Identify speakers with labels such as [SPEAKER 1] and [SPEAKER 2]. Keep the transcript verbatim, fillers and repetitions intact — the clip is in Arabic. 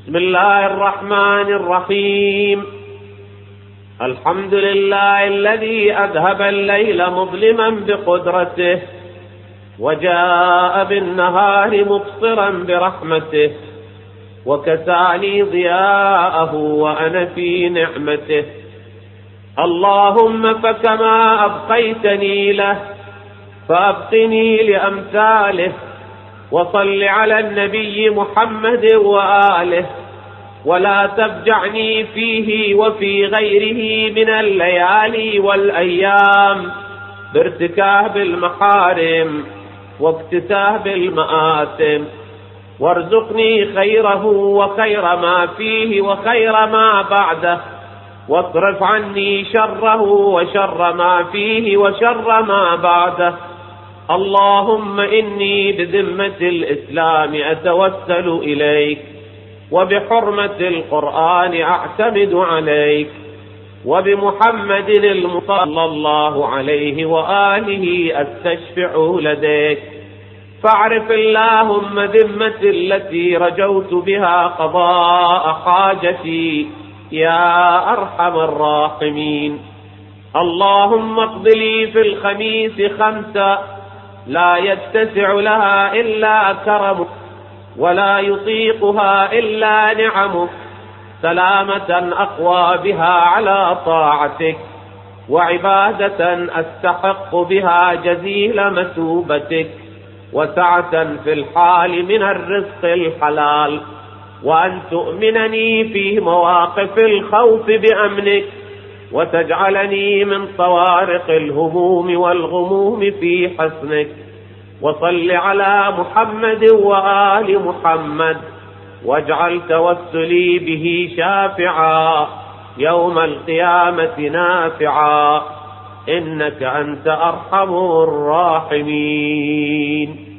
[SPEAKER 1] بسم الله الرحمن الرحيم. الحمد لله الذي أذهب الليل مظلما بقدرته وجاء بالنهار مبصرا برحمته وكساني ضياءه وأنا في نعمته. اللهم فكما أبقيتني له فأبقني لأمثاله، وصل على النبي محمد وآله، ولا تفجعني فيه وفي غيره من الليالي والأيام بارتكاب المحارم واكتساب المآثم، وارزقني خيره وخير ما فيه وخير ما بعده، واصرف عني شره وشر ما فيه وشر ما بعده. اللهم إني بذمة الإسلام أتوسل إليك، وبحرمة القرآن أعتمد عليك، وبمحمد المصلى الله عليه وآله أستشفع لديك، فاعرف اللهم ذمة التي رجوت بها قضاء حاجتي يا أرحم الراحمين. اللهم اقض لي في الخميس خمسة لا يتسع لها إلا كرمك، ولا يطيقها إلا نعمك، سلامة أقوى بها على طاعتك، وعبادة أستحق بها جزيل مثوبتك، وسعة في الحال من الرزق الحلال، وأن تؤمنني في مواقف الخوف بأمنك، وتجعلني من طوارق الهموم والغموم في حسنك. وصل على محمد وآل محمد، واجعل توسلي به شافعا يوم القيامة نافعا، إنك أنت أرحم الراحمين.